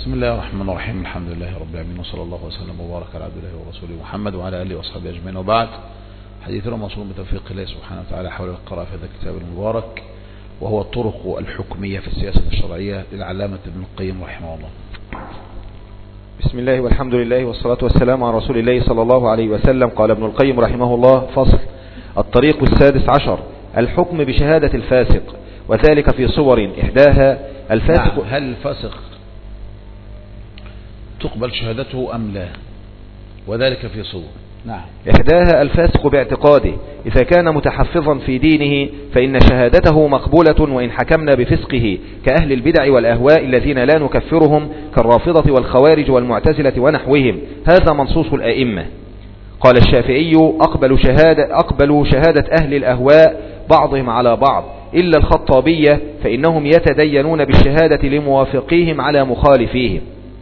بسم الله الرحمن الرحيم. الحمد لله رب العالمين، وصلى الله وسلم وبارك على عبد الله ورسوله محمد وعلى اله واصحابه اجمعين، وبعد. حديثنا موصول بتوفيق الله سبحانه وتعالى حول القراءة في هذا الكتاب المبارك، وهو الطرق الحكمية في السياسة الشرعية للعلامة ابن القيم رحمه الله. بسم الله والحمد لله والصلاة والسلام على رسول الله صلى الله عليه وسلم. قال ابن القيم رحمه الله: فصل. الطريق السادس عشر: الحكم بشهادة الفاسق، وذلك في صور إحداها الفاسق. نعم. هل الفاسق تقبل شهادته أم لا؟ وذلك في صور. نعم. إحداها الفاسق باعتقاده، إذا كان متحفظا في دينه فإن شهادته مقبولة وإن حكمنا بفسقه، كأهل البدع والأهواء الذين لا نكفرهم كالرافضة والخوارج والمعتزلة ونحوهم. هذا منصوص الأئمة. قال الشافعي: أقبلوا شهادة أهل الأهواء بعضهم على بعض إلا الخطابية، فإنهم يتدينون بالشهادة لموافقيهم على مخالفيهم.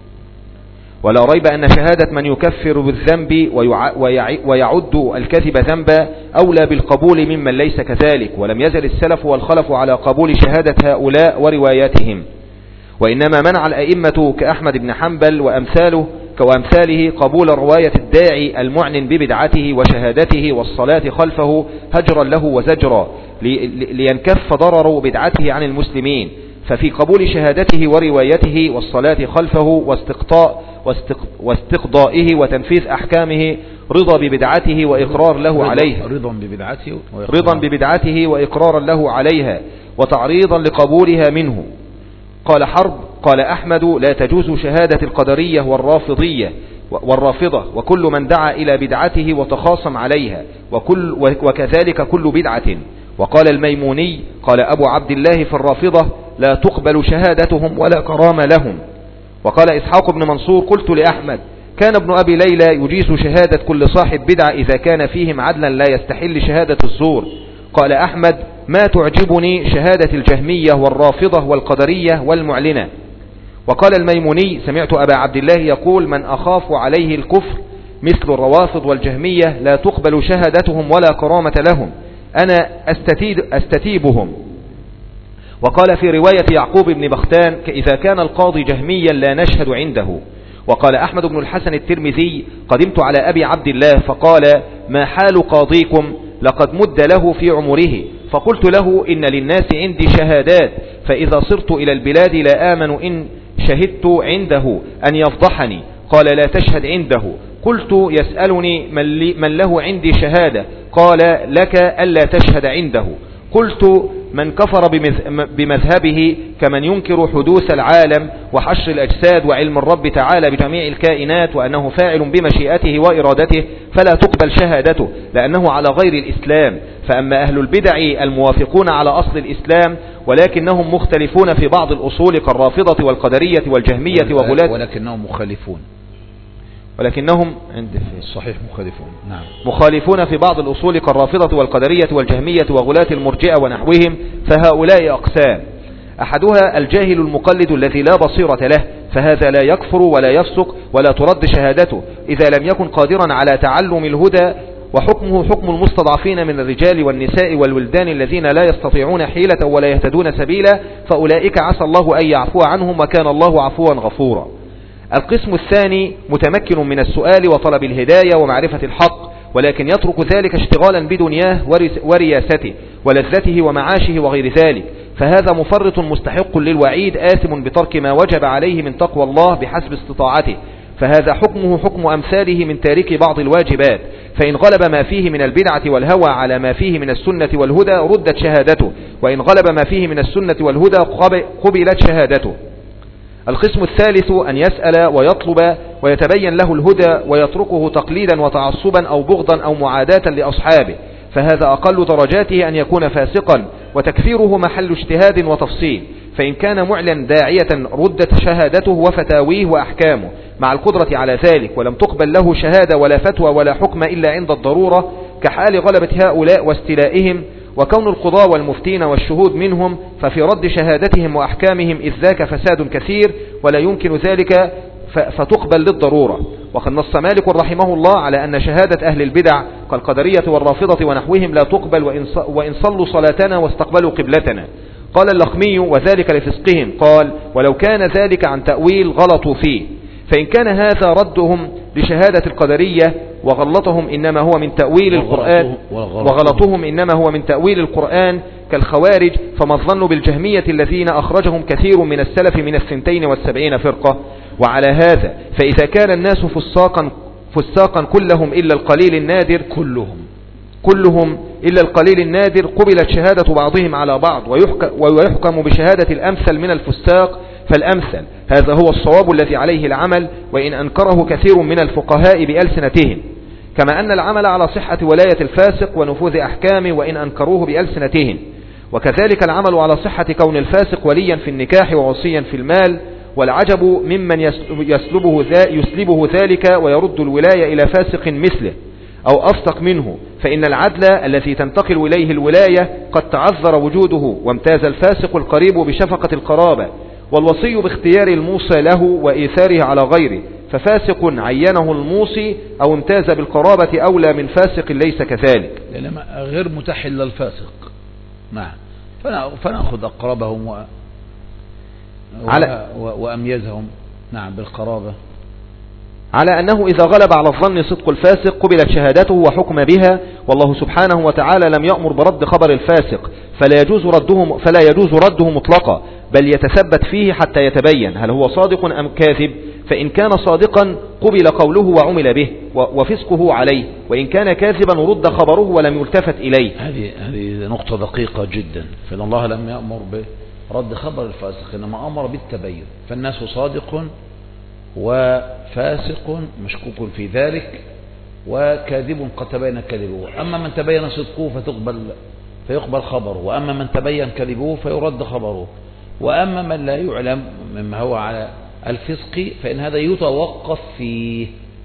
ولا ريب أن شهادة من يكفر بالذنب ويعد الكذب ذنبا أولى بالقبول ممن ليس كذلك، ولم يزل السلف والخلف على قبول شهادة هؤلاء ورواياتهم. وإنما منع الأئمة كأحمد بن حنبل وأمثاله قبول رواية الداعي المعنن ببدعته وشهادته والصلاة خلفه هجرا له وزجرا، لينكف ضرر بدعته عن المسلمين. ففي قبول شهادته وروايته والصلاة خلفه واستقضائه وتنفيذ أحكامه رضا ببدعته وإقرار له عليها، رضا ببدعته وإقرارا له عليها وتعريضا لقبولها منه. قال حرب: قال أحمد: لا تجوز شهادة القدرية والرافضة وكل من دعا إلى بدعته وتخاصم عليها، وكذلك كل بدعة. وقال الميموني: قال أبو عبد الله في الرافضة: لا تقبل شهادتهم ولا كرام لهم. وقال إسحاق بن منصور: قلت لأحمد: كان ابن أبي ليلى يجيز شهادة كل صاحب بدعة إذا كان فيهم عدلا لا يستحل شهادة الزور. قال أحمد: ما تعجبني شهادة الجهمية والرافضة والقدرية والمعلنة. وقال الميموني: سمعت أبا عبد الله يقول: من أخاف عليه الكفر مثل الروافض والجهمية لا تقبل شهادتهم ولا كرامة لهم، أنا أستتيبهم. وقال في رواية يعقوب بن بختان: إذا كان القاضي جهميا لا نشهد عنده. وقال أحمد بن الحسن الترمذي: قدمت على أبي عبد الله فقال: ما حال قاضيكم؟ لقد مد له في عمره. فقلت له: إن للناس عندي شهادات، فإذا صرت إلى البلاد لا آمن إن شهدت عنده أن يفضحني. قال: لا تشهد عنده. قلت: يسألني من له عندي شهادة؟ قال: لك ألا تشهد عنده. قلت: من كفر بمذهبه كمن ينكر حدوث العالم وحشر الأجساد وعلم الرب تعالى بجميع الكائنات وأنه فاعل بمشيئته وإرادته، فلا تقبل شهادته لأنه على غير الإسلام. فأما أهل البدع الموافقون على أصل الإسلام ولكنهم مختلفون في بعض الأصول كالرافضة والقدرية والجهمية وغلاة، ولكنهم عند الصحيح مخالفون. نعم. مخالفون في بعض الأصول كالرافضة والقدرية والجهمية وغلاة المرجئة ونحوهم. فهؤلاء أقسام: أحدها الجاهل المقلد الذي لا بصيرة له، فهذا لا يكفر ولا يفسق ولا ترد شهادته إذا لم يكن قادرا على تعلم الهدى، وحكمه حكم المستضعفين من الرجال والنساء والولدان الذين لا يستطيعون حيلة ولا يهتدون سبيلا، فأولئك عسى الله أن يعفو عنهم وكان الله عفوا غفورا. القسم الثاني متمكن من السؤال وطلب الهداية ومعرفة الحق، ولكن يترك ذلك اشتغالا بدنياه ورياسته ولذته ومعاشه وغير ذلك، فهذا مفرط مستحق للوعيد آثم بترك ما وجب عليه من تقوى الله بحسب استطاعته، فهذا حكمه حكم أمثاله من تارك بعض الواجبات. فإن غلب ما فيه من البدعة والهوى على ما فيه من السنة والهدى ردت شهادته، وإن غلب ما فيه من السنة والهدى قبلت شهادته. القسم الثالث أن يسأل ويطلب ويتبين له الهدى ويتركه تقليدا وتعصبا أو بغضا أو معاداة لأصحابه، فهذا أقل درجاته أن يكون فاسقا، وتكفيره محل اجتهاد وتفصيل. فإن كان معلن داعية ردت شهادته وفتاويه وأحكامه مع القدرة على ذلك، ولم تقبل له شهادة ولا فتوى ولا حكم إلا عند الضرورة، كحال غلبة هؤلاء واستيلائهم وكون القضاة والمفتين والشهود منهم، ففي رد شهادتهم وأحكامهم إذ ذاك فساد كثير ولا يمكن ذلك فتقبل للضرورة. وقد نص مالك رحمه الله على أن شهادة أهل البدع كالقدرية والرافضة ونحوهم لا تقبل وإن صلوا صلاتنا واستقبلوا قبلتنا. قال اللخمي وذلك لفسقهم. قال ولو كان ذلك عن تأويل غلطوا فيه، فإن كان هذا ردهم لشهادة القدرية وغلطهم إنما هو من تأويل القرآن وغلطهم إنما هو من تأويل القرآن كالخوارج، فما الظن بالجهمية الذين أخرجهم كثير من السلف من 72 فرقة؟ وعلى هذا فإذا كان الناس فساقا كلهم إلا القليل النادر كلهم إلا القليل النادر قبلت شهادة بعضهم على بعض ويحكم بشهادة الأمثل من الفساق فالأمثل. هذا هو الصواب الذي عليه العمل، وإن أنكره كثير من الفقهاء بألسنتهم، كما أن العمل على صحة ولاية الفاسق ونفوذ أحكامه وإن أنكروه بألسنتهم، وكذلك العمل على صحة كون الفاسق وليا في النكاح ووصيا في المال. والعجب ممن يسلبه ذلك ويرد الولاية إلى فاسق مثله أو أفسق منه، فإن العدل الذي تنتقل إليه الولاية قد تعذر وجوده، وامتاز الفاسق القريب بشفقة القرابة، والوصي باختيار الموصى له وإيثاره على غيره، ففاسق عينه الموصي أو امتاز بالقرابة أولى من فاسق ليس كذلك، لأن غير متاح إلا الفاسق. نعم، فنأخذ أقربهم وأميزهم نعم بالقرابة، على أنه إذا غلب على الظن صدق الفاسق قبلت شهادته وحكم بها، والله سبحانه وتعالى لم يأمر برد خبر الفاسق، فلا يجوز رده مطلقا، بل يتثبت فيه حتى يتبين هل هو صادق أم كاذب، فإن كان صادقا قبل قوله وعمل به وفسقه عليه، وإن كان كاذبا رد خبره ولم يلتفت إليه. هذه نقطة دقيقة جدا، فإن الله لم يأمر برد خبر الفاسق، إنما أمر بالتبين، فالناس صادق وفاسق مشكوك في ذلك وكاذب قد تبين كذبه، أما من تبين صدقه فيقبل خبره، وأما من تبين كذبه فيرد خبره، وأما من لا يعلم مما هو على الفسق فإن هذا يتوقف فيه،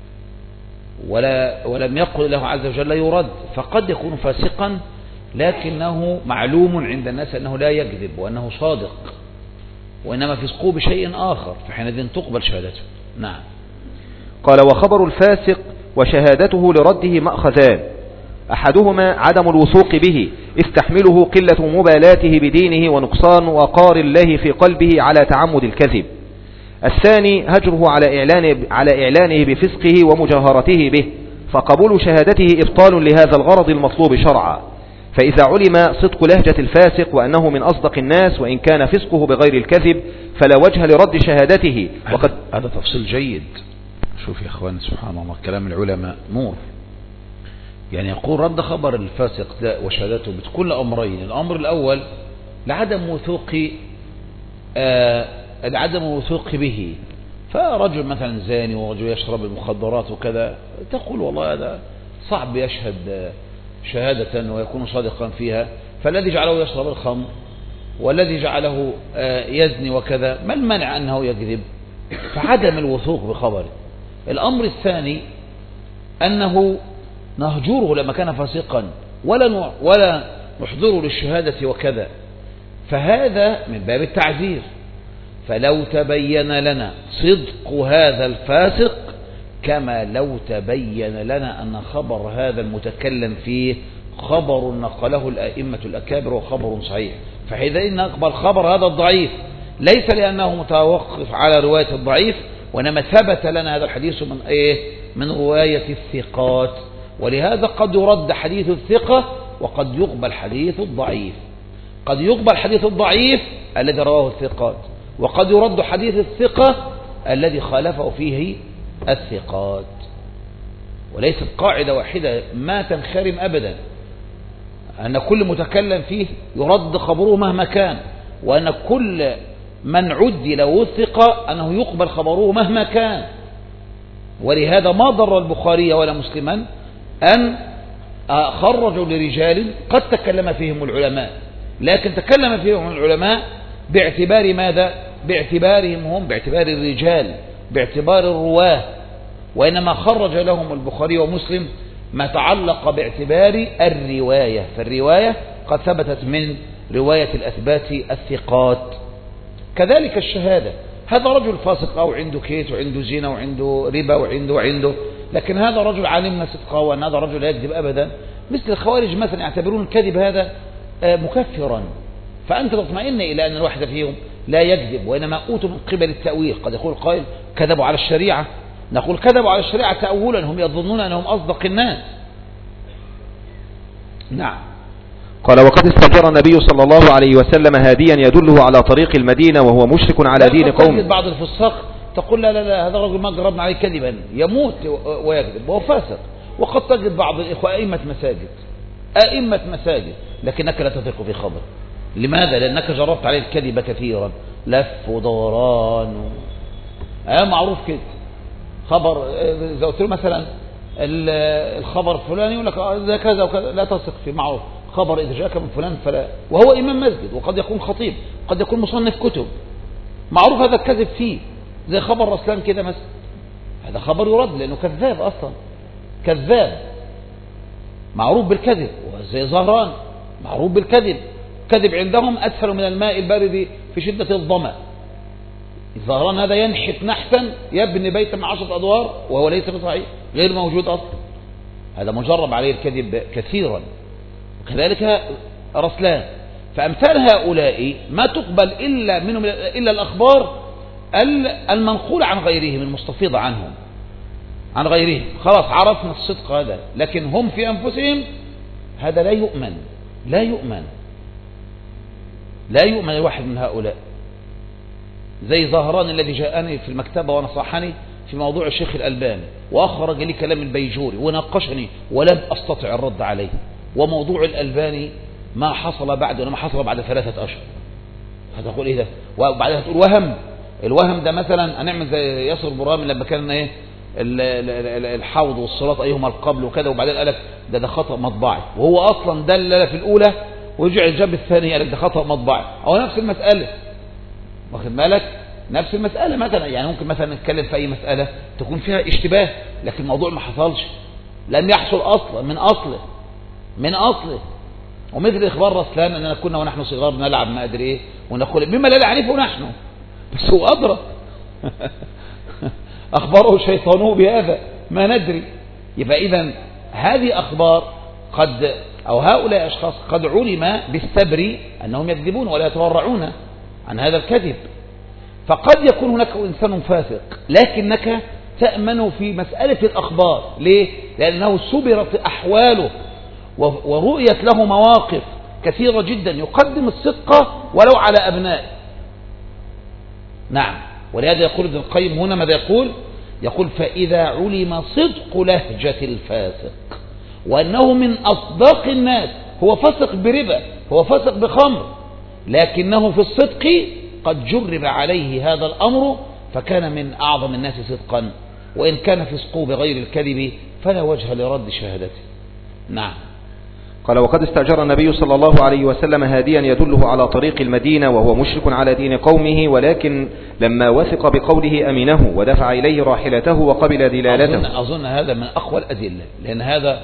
ولم يقل له عز وجل يرد، فقد يكون فاسقا لكنه معلوم عند الناس أنه لا يكذب وأنه صادق، وإنما فسقه بشيء آخر، فحينئذ تقبل شهادته. نعم. قال وخبر الفاسق وشهادته لرده مأخذان، أحدهما عدم الوثوق به استحمله قلة مبالاته بدينه ونقصان وقار الله في قلبه على تعمد الكذب. الثاني هجره على إعلانه بفسقه ومجاهرته به، فقبول شهادته إبطال لهذا الغرض المطلوب شرعا، فإذا علم صدق لهجة الفاسق وأنه من أصدق الناس وإن كان فسقه بغير الكذب فلا وجه لرد شهادته. هذا تفصيل جيد. شوف يا أخوان سبحان الله كلام العلماء نور، يعني يقول رد خبر الفاسق وشهادته بكل أمرين. الأمر الأول لعدم وثوق به، فرجل مثلا زاني ورجل يشرب المخدرات وكذا، تقول والله هذا صعب يشهد شهادة ويكون صادقا فيها، فالذي جعله يشرب الخمر والذي جعله يزني وكذا ما المنع أنه يكذب؟ فعدم الوثوق بخبره. الأمر الثاني أنه نهجره لما كان فاسقا ولا نحضره للشهادة وكذا، فهذا من باب التعزير. فلو تبين لنا صدق هذا الفاسق كما لو تبين لنا أن خبر هذا المتكلم فيه خبر نقله الأئمة الأكابر وخبر صحيح، فحينئذ نقبل خبر هذا الضعيف، ليس لأنه متوقف على رواية الضعيف، وإنما ثبت لنا هذا الحديث من رواية الثقات، ولهذا قد يرد حديث الثقة وقد يقبل حديث الضعيف. قد يقبل حديث الضعيف الذي رواه الثقات، وقد يرد حديث الثقة الذي خالفه فيه الثقات. وليست قاعدة واحدة ما تنخرم أبدا أن كل متكلم فيه يرد خبره مهما كان، وأن كل من عدل وثق أنه يقبل خبره مهما كان. ولهذا ما ضر البخاري ولا مسلما أن خرجوا لرجال قد تكلم فيهم العلماء، لكن تكلم فيهم العلماء باعتبار ماذا؟ باعتبارهم هم، باعتبار الرجال، باعتبار الرواه، وإنما خرج لهم البخاري ومسلم ما تعلق باعتبار الرواية، فالرواية قد ثبتت من رواية الأثبات الثقات. كذلك الشهادة، هذا رجل فاسق أو عنده كيت وعنده زنا وعنده ربا وعنده، لكن هذا رجل علمنا صدقه وأن هذا رجل لا يكذب أبدا. مثل الخوارج مثلا يعتبرون الكذب هذا مكفرا، فأنت تطمئن إلى أن الواحد فيهم لا يكذب، وإنما أوتوا من قبل التأويل. قد يقول قائل كذبوا على الشريعة، نقول كذبوا على الشريعة تأولا، هم يظنون أنهم أصدق الناس. نعم. قال وقد استأجر النبي صلى الله عليه وسلم هاديا يدله على طريق المدينة وهو مشرك على دين قومه. بعض الفساق تقول لا لا لا هذا الرجل ما جربنا عليه كذبا، يموت ويكذب وهو فاسق. وقد تجد بعض الإخوة أئمة مساجد لكنك لا تثق في خبر. لماذا؟ لأنك جربت عليه الكذب كثيرا، لف ودوران معروف كده. خبر إذا قلت له مثلا الخبر الفلاني يقول لك ده كذا وكذا، لا تثق فيه، معروف. خبر إذا جاءك من فلان فلا، وهو إمام مسجد وقد يكون خطيب، قد يكون مصنف كتب، معروف هذا الكذب فيه. زي خبر رسلان كده مثلا، هذا خبر يرد لأنه كذاب أصلا، كذاب معروف بالكذب. وزي زهران معروف بالكذب، كذب عندهم أسهل من الماء البارد في شدة الظمأ. زهران هذا ينحت نحتا يبني بيتا مع 10 أدوار وهو ليس بصحيح، غير موجود أصلا، هذا مجرب عليه الكذب كثيرا. وكذلك رسلان. فأمثال هؤلاء ما تقبل إلا منهم إلا الأخبار المنقول عن غيرهم، المستفيض عنهم عن غيرهم. خلاص عرفنا الصدق هذا، لكن هم في أنفسهم هذا لا يؤمن، لا يؤمن، لا يؤمن الواحد من هؤلاء. زي زهران الذي جاءني في المكتبة ونصحني في موضوع الشيخ الألباني، وأخرج لي كلام البيجوري وناقشني ولم أستطع الرد عليه. وموضوع الألباني ما حصل بعد، وما حصل بعد 3 أشهر. هتقول إيه ده؟ وبعدها تقول وهم. الوهم ده مثلا هنعمل زي ياسر برامي لما كان إيه الحوض والصراط أيهما القبل وكذا، وبعدين قال لك ده خطأ مطبعي، وهو أصلا دلل في الأولى ورجع الجاب الثاني قال لك ده خطأ مطبعي. أو نفس المسألة، واخد بالك؟ نفس المسألة مثلا، يعني ممكن مثلا نتكلم في أي مسألة تكون فيها اشتباه، لكن الموضوع ما حصلش، لم يحصل أصلا من أصله. ومثل إخبار رسلان أننا كنا ونحن صغار نلعب ما أدري إيه ونقول بما لا نعرفه نحن، بس هو أدرى أخبره شيطانه بهذا ما ندري. يبقى إذن هذه أخبار قد، أو هؤلاء أشخاص قد علم بالثبر أنهم يكذبون ولا يتورعون عن هذا الكذب. فقد يكون هناك إنسان فاسق لكنك تأمن في مسألة الأخبار. ليه؟ لأنه سبرت أحواله ورؤيت له مواقف كثيرة جدا يقدم الصدق ولو على أبنائه. نعم. ولهذا يقول ابن القيم هنا ماذا يقول فإذا علم صدق لهجة الفاسق وأنه من أصدق الناس، هو فاسق بربا، هو فاسق بخمر، لكنه في الصدق قد جرب عليه هذا الأمر فكان من أعظم الناس صدقا، وإن كان فسقه بغير الكذب فلا وجه لرد شهادته. نعم. قال وقد استأجر النبي صلى الله عليه وسلم هاديا يدله على طريق المدينة وهو مشرك على دين قومه، ولكن لما وثق بقوله أمنه ودفع إليه راحلته وقبل دلالته. أظن هذا من أقوى الأدلة، لأن هذا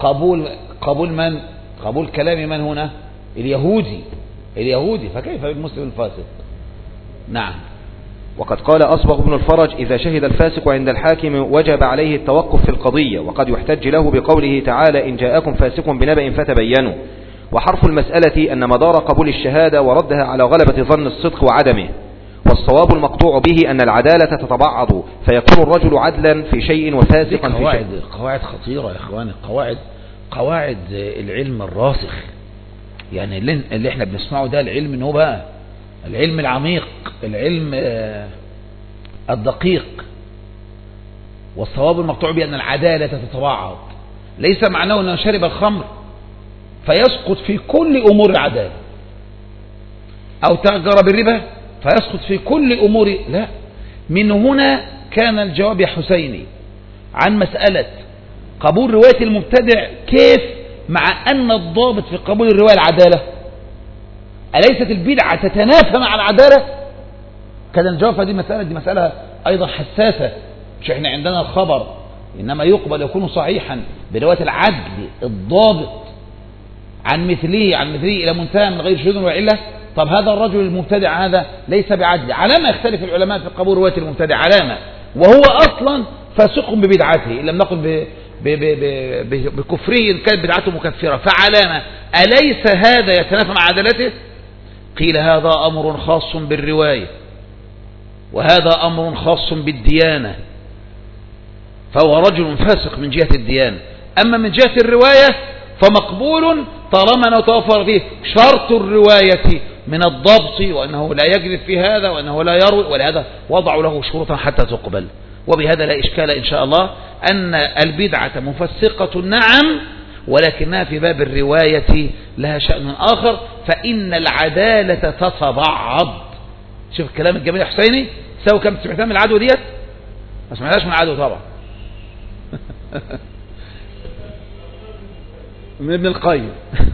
قبول كلام من هنا؟ اليهودي، فكيف بالمسلم الفاسق؟ نعم. وقد قال أصبغ بن الفرج إذا شهد الفاسق عند الحاكم وجب عليه التوقف في القضية، وقد يحتج له بقوله تعالى إن جاءكم فاسق بنبأ فتبينوا. وحرف المسألة أن مدار قبول الشهادة وردها على غلبة ظن الصدق وعدمه، والصواب المقطوع به أن العدالة تتبعض فيكون الرجل عدلا في شيء وفاسقا في شيء. قواعد خطيرة يا إخواني، قواعد العلم الراسخ، يعني اللي احنا بنسمعه ده العلم إنه بقى العلم العميق، العلم الدقيق. والصواب المقطوع بأن العدالة تتبعض، ليس معناه أنه شرب الخمر فيسقط في كل أمور العدالة، أو تاجر بالربا فيسقط في كل أمور، لا. من هنا كان الجواب يا حسيني عن مسألة قبول رواية المبتدع كيف، مع أن الضابط في قبول الرواية العدالة. أليست البدعة تتنافى مع العدالة؟ كان الجواب في هذه دي مسألة أيضا حساسة. مش احنا عندنا الخبر إنما يقبل يكون صحيحا برواية العدل الضابط عن مثله إلى منتهى من غير شذوذ وعلة. طب هذا الرجل المبتدع هذا ليس بعدل، علامة يختلف العلماء في قبول رواية المبتدع، علامة وهو أصلا فاسق ببدعته إن لم نقل بكفره إن كانت بدعته مكفرة، فعلامة. أليس هذا يتنافى مع عدالته؟ قيل هذا أمر خاص بالرواية وهذا أمر خاص بالديانة، فهو رجل فاسق من جهة الديانة. أما من جهة الرواية فمقبول طالما توفر فيه شرط الرواية من الضبط وأنه لا يجري في هذا وأنه لا يروي، ولهذا وضعوا له شروطا حتى تقبل. وبهذا لا إشكال إن شاء الله أن البدعة مفسقة نعم، ولكنها في باب الرواية لها شأن آخر، فإن العدالة تتبعض. شوف الكلام الجميل حسيني، سوى كم سمعتها من العدو ديت؟ ما سمعتهاش من العدو طبعا. من ابن القيم.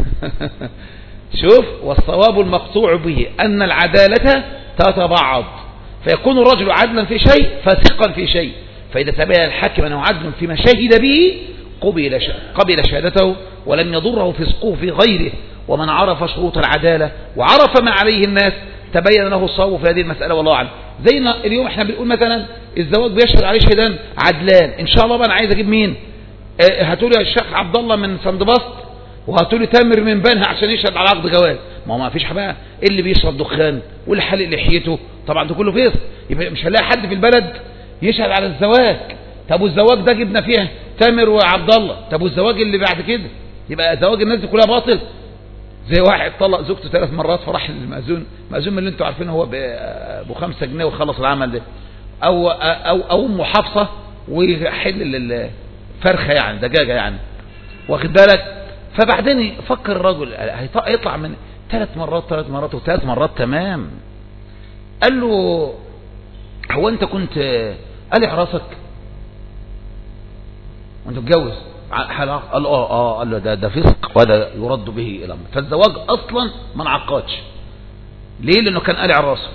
شوف، والصواب المقطوع به أن العدالة تتبعض، فيكون الرجل عدلا في شيء فاسقا في شيء، فإذا تبين الحاكم أنه عدل فيما شهد به قبل شهادته ولم يضره فسقه في غيره. ومن عرف شروط العدالة وعرف ما عليه الناس تبين له الصواب في هذه المسألة والله أعلم. زينا اليوم احنا بنقول مثلا الزواج بيشهد عليه شهدان عدلان، ان شاء الله بقى انا عايز اجيب مين؟ هاتولي الشيخ عبد الله من سندبسط وهاتولي تامر من بنها عشان يشهد على عقد جواز. ما فيش بقى اللي بيشرب دخان واللي حالق لحيته، طبعا ده كله فيصل، يبقى مش هنلاقي حد في البلد يشهد على الزواج. طب والزواج ده جبنا فيه تامر وعبد الله، طب والزواج اللي بعد كده يبقى زواج الناس دي كلها باطل. زي واحد طلق زوجته 3 مرات فراح للمأذون، مأذون من اللي انتوا عارفين هو ب5 جنيه وخلص العمل ده، او ام حفصه ويحل الفرخه يعني دجاجه يعني، واخد بالك. فبعدين فكر الرجل هيطلع من 3 مرات و3 مرات تمام. قال له هو انت كنت قلع راسك وانت متجوز؟ قال قال له ده فسق وهذا يرد به الى امر. فالزواج اصلا ما انعقدش. ليه؟ لانه كان قلع راسه.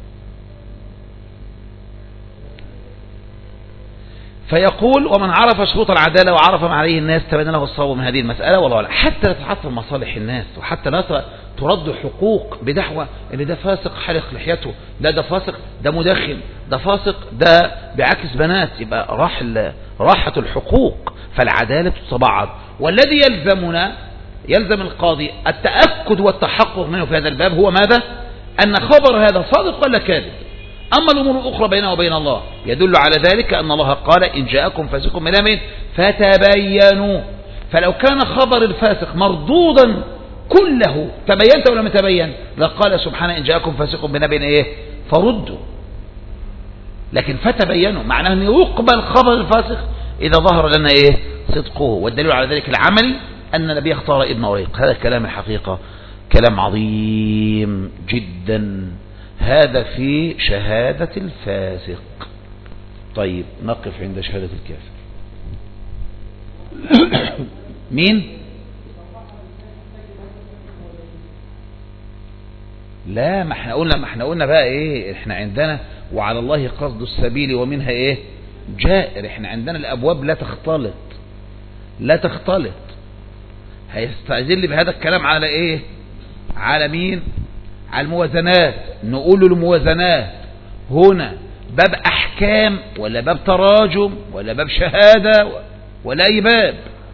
فيقول ومن عرف شروط العدالة وعرف ما عليه الناس تبين له الصواب من هذه المسألة والله أعلم، حتى لا تتعطل مصالح الناس وحتى لا ترد حقوق بدعوى ان ده فاسق حلق لحيته، ده فاسق، ده مدخن، ده فاسق، ده بيعاكس بنات، يبقى راحة الحقوق. فالعدالة تتبعض، والذي يلزم القاضي التأكد والتحقق منه في هذا الباب هو ماذا؟ أن خبر هذا صادق ولا كاذب. أما الأمور الأخرى بينه وبين الله يدل على ذلك أن الله قال إن جاءكم فاسق بنبأ فتبينوا. فلو كان خبر الفاسق مردودا كله تبينت ولا متبين لقال سبحانه إن جاءكم فاسق بنبأ إيه فردوا، لكن فتبينوا معناه أن يقبل خبر الفاسق إذا ظهر لنا إيه صدقه. والدليل على ذلك العملي أن النبي اختار ابن أريق. هذا الكلام الحقيقة كلام عظيم جدا، هذا في شهادة الفاسق. طيب نقف عند شهادة الكافر. مين؟ لا، ما احنا قلنا بقى ايه، احنا عندنا وعلى الله قصد السبيل ومنها ايه جائر. احنا عندنا الابواب لا تختلط. هيستعجل بهذا الكلام على ايه؟ على مين؟ على الموازنات. نقول الموازنات هنا باب احكام ولا باب تراجم ولا باب شهادة ولا اي باب.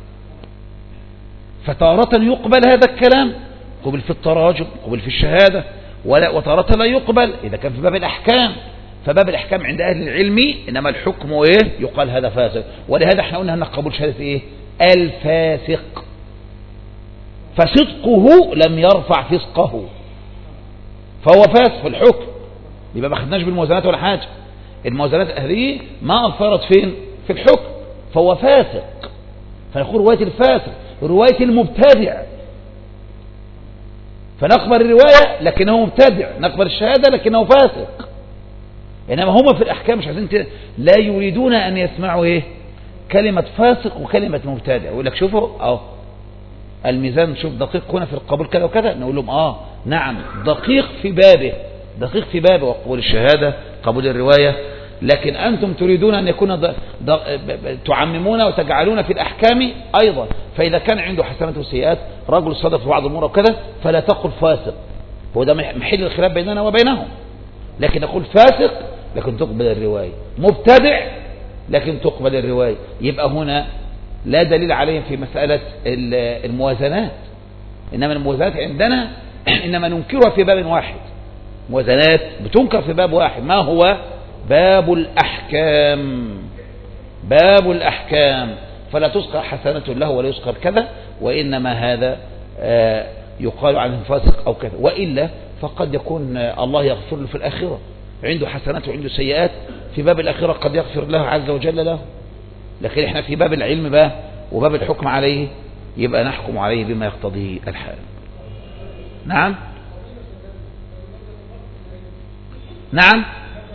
فتارة يقبل هذا الكلام، قبل في التراجم، قبل في الشهادة، وتارة لا يقبل إذا كان في باب الأحكام. فباب الأحكام عند أهل العلم إنما الحكم إيه يقال هذا فاسق. ولهذا احنا قلنا أن قبول شهادة إيه الفاسق، فصدقه لم يرفع فسقه فهو فاسق في الحكم. يبقى ما خدناش بالموازنات ولا حاجة. الموازنات هذه ما أثرت فين في الحكم، فهو فاسق. فنقول رواية الفاسق رواية المبتدع، فنقبل الرواية لكنه مبتدع، نقبل الشهادة لكنه فاسق. إنما هم في الأحكام مش عايزين لا يريدون أن يسمعوا إيه كلمة فاسق وكلمة مبتدع. يقول لك شوفوا الميزان شوف دقيق هنا في القبول كذا وكذا، نقول لهم نعم دقيق في بابه وقبول الشهادة قبول الرواية. لكن أنتم تريدون أن يكون تعممون وتجعلون في الأحكام أيضا. فإذا كان عنده حسنات وسيئات رجل صدق في بعض الأمور وكذا فلا تقل فاسق، هو ده محل الخلاف بيننا وبينهم. لكن نقول فاسق لكن تقبل الرواية، مبتدع لكن تقبل الرواية. يبقى هنا لا دليل عليهم في مسألة الموازنات. إنما الموازنات عندنا إنما ننكرها في باب واحد. موازنات بتنكر في باب واحد، ما هو؟ باب الأحكام. باب الأحكام، فلا تذكر حسنة له ولا يذكر كذا، وإنما هذا يقال عنه فاسق أو كذا، وإلا فقد يكون الله يغفر له في الآخرة، عنده حسنات وعنده سيئات، في باب الآخرة قد يغفر له عز وجل له. لكن احنا في باب العلم بقى وباب الحكم عليه، يبقى نحكم عليه بما يقتضيه الحال. نعم نعم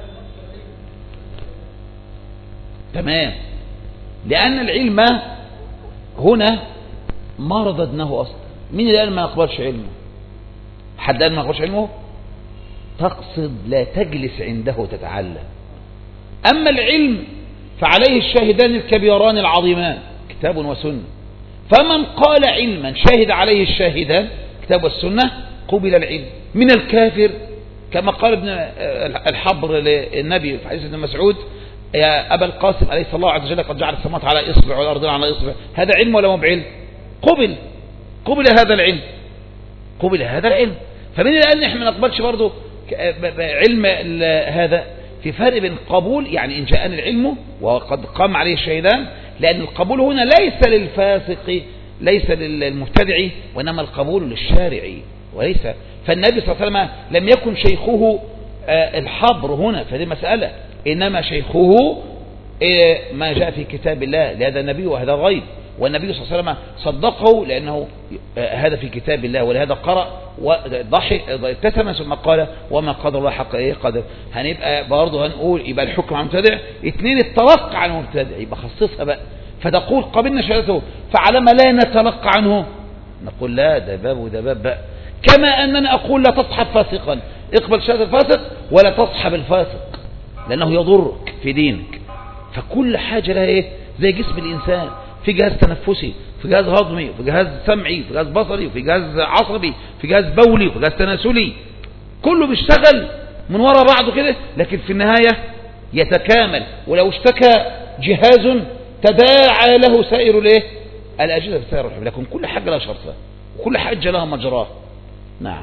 تمام، لأن العلم هنا ما رددناه أصلا. مين اللي قال ما يقبلش علمه؟ حد قال ما يقبلش علمه؟ تقصد لا تجلس عنده تتعلم. أما العلم فعليه الشاهدان الكبيران العظيمان كتاب وسنة، فمن قال علما شاهد عليه الشاهدان كتاب والسنة قبل العلم. من الكافر كما قال ابن الحبر للنبي في حديث ابن مسعود: يا أبا القاسم أليس الله عز وجل قد جعل السماوات على إصبع والأرض على إصبع؟ هذا علم ولا مو بعلم؟ قبل هذا العلم، قبل هذا العلم. فمن اللي قال احنا ما نقبلش برضه علم هذا؟ في فرق بين قبول، يعني إن جاءنا العلم وقد قام عليه الشهيدان، لأن القبول هنا ليس للفاسق ليس للمبتدع، وإنما القبول للشارع وليس. فالنبي صلى الله عليه وسلم لم يكن شيخه الحبر هنا، فدي مسألة، إنما شيخه ما جاء في كتاب الله، لهذا النبي وهذا غيب، والنبي صلى الله عليه وسلم صدقه لأنه هذا في كتاب الله، ولهذا قرأ وضحك ابتسم ثم قال: وما قدر الله حق قدر. هنبقى برضه هنقول يبقى الحكم على المبتدع، اثنين التلقى عن المبتدع، يبقى خصصها بقى، فتقول قبلنا شهادته فعلى ما لا نتلقى عنه، نقول لا، ده باب وده باب بقى. كما أننا أقول لا تصحب فاسقا، اقبل شهادة الفاسق ولا تصحب الفاسق لأنه يضرك في دينك. فكل حاجة لها ايه؟ زي جسم الإنسان، في جهاز تنفسي، في جهاز هضمي، في جهاز سمعي، في جهاز بصري، في جهاز عصبي، في جهاز بولي، في جهاز تناسلي، كله بيشتغل من وراء بعضه كده، لكن في النهاية يتكامل. ولو اشتكى جهاز تداعى له سائر الايه؟ الأجهزة في سائر الحب، لكن كل حاجة لها شرطها وكل حاجة لها مجراه. نعم.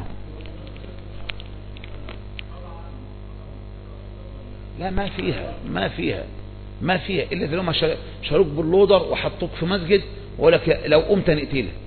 لا، ما فيها إلا إذا لما شاروك باللودر وحطوك في مسجد وقال لك لو قمت نقتلك،